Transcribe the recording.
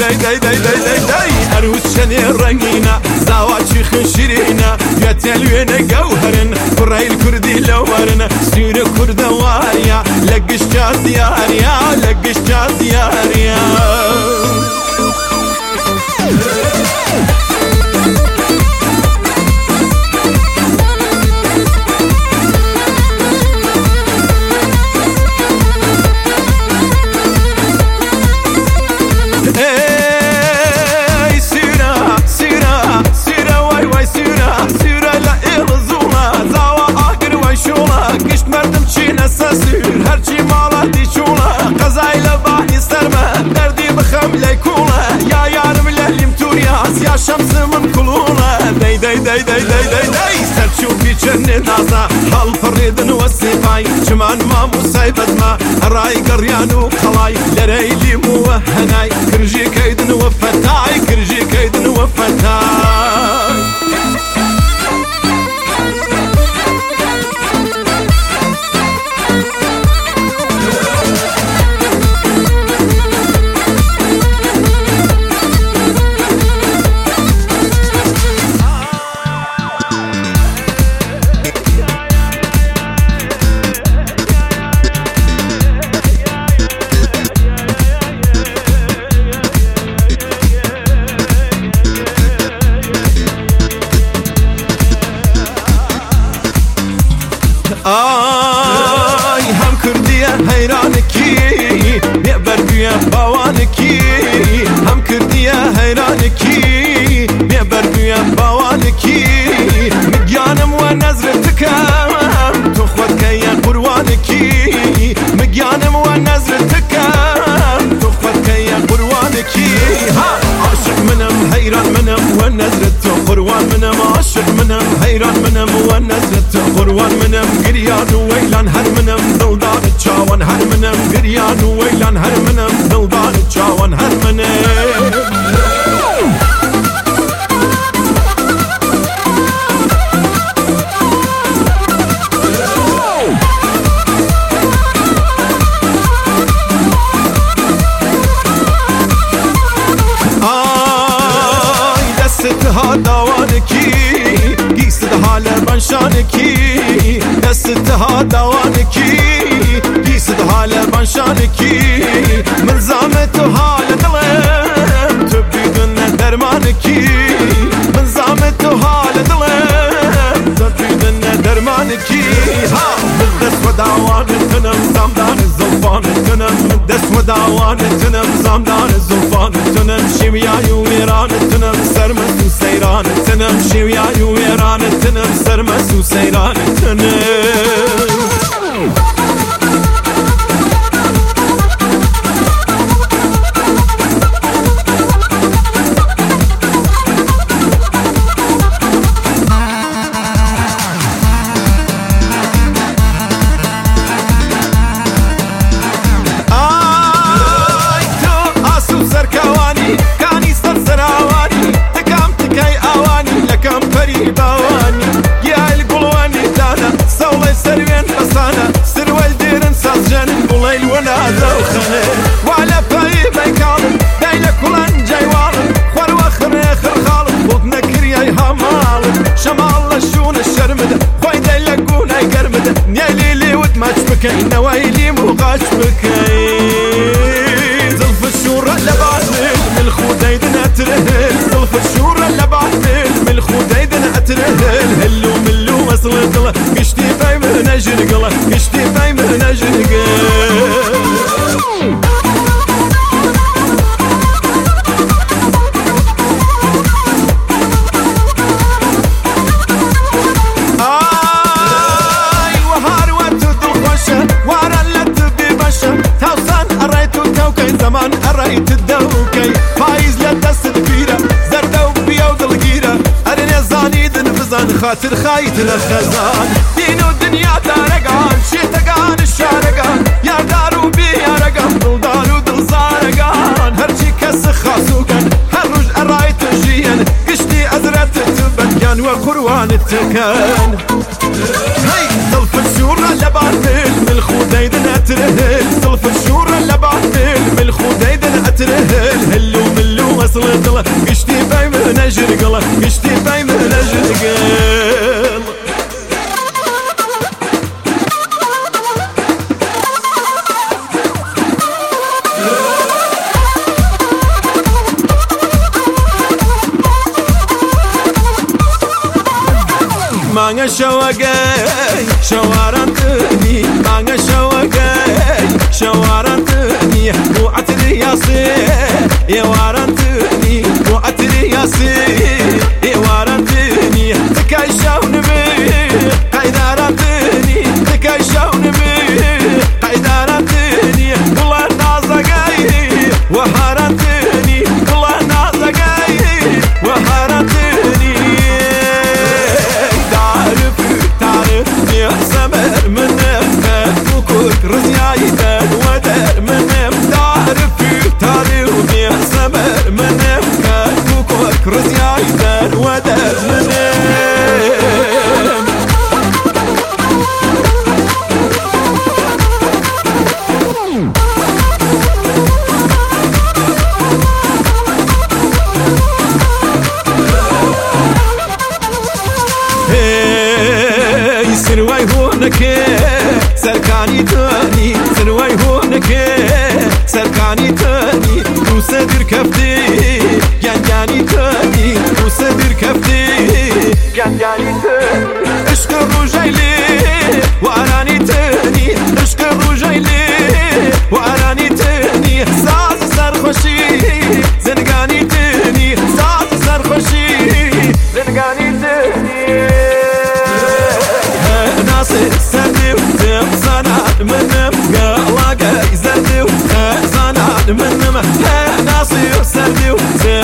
عروس شني رنگينا زواجي خشرينا يا تلوين جوهرن كري الكردي لورن سير كرد واريا لقش جاد ياريا لقش جاد ياريا هرچی مالا دیچولا قزایل بانی سرمه دردی بخم لیکولا یا یارم للیم توریاز یا شمس من کلولا دی دی دی دی دی دی دی سرچوبی چنی نازا حال فریدن و سیفای چمان ما مصیبت ما رای قریان و خلای لریلی موهنای کرجی کیدن و فتای کرجی کیدن و فتای آی هم کردیه حیرانکی میبر بیه باوانکی هم کردیه حیرانکی میبر بیه باوانکی مگیانم و نظرتکم تو خود که یه قروانکی مگیانم و نظرتکم تو خود که یه قروانکی عاشق منم حیران منم و نظرت تو قروان منم عاشق منم حیران منم و نظرت تو قروان منم گریان و ویلان هر منم دلدار چاوان هر منم گریان و ویلان هر منم دلدار چاوان هر منم دستها دوانکی گیست حال بنشانکی دستها دوانکی گیست حال بنشانکی ملزامت حال دلم تو بیدن درمانکی ملزامت حال دلم تو بیدن درمانکی ها دست و دوان تنم زمدان زلفان تنم دست و دوان تنم زمدان زلفان تنم شیمیای و ایران تنم سرمسو سیران تنم شیمیای و ایران تنم سرمسو سیران تنم وعلى باي بيكالم دايلة كلان جايوالم خوار واخر اخر خالم بوضنا كرياي هامالم شمال الشون الشرمدة خوي دايلة قولاي قرمدة نيالي لي ودماش بكي نوايلي موغاش بكي زلف الشورة لبعدل من الخودايد نترهل زلف الشورة لبعدل من الخودايد نترهل هلو ملو مسلطلة قشتي باي من اجرقلة قشتي باي من اجرقلة زمان قريت الدوكي فايز للدست كبيرة زردة وبيا ودلقيرة أرني زاني دنفزان خاطر خايت الخزان دين الدنيا دارقان شيتقان الشارقان يا دار وبي يا رقان دل دار ودل زارقان هرشي كس خاسوكان هرج قريت جيان قشتي أزرت تبكان وقروان التكان هاي صلف الشورة لبعدل من الخودايد نترهل صلف الشورة لبعدل من الخودايد نترهل هلو ملو قشتي باي من الجنقل مانگا شواگای شوارندنی مانگا شواگای شوارندنی و عطر یاسی یوارندنی و عطر یاسی یوارندنی تکای شون می قیدارندنی تکای شون می قیدارندنی والله نازگای و هارندنی والله نازگای و هارندنی سمر منم فوكوك رزيايدن ودر منم تعرفي تعرفي سمر منم فوكوك رزيايدن ودر منم سنواي هونك سركاني تاني سنواي هونك سركاني تاني وصدر كفتي جانجاني تاني وصدر كفتي جانجاني تاني عشق الرجيلي واراني تاني عشق الرجيلي واراني تاني ساز سرخوشي زنقاني تاني ساز سرخوشي زنقاني تاني سردي وخزانات منم قلاقي زردي وخزانات منم ناصي سردي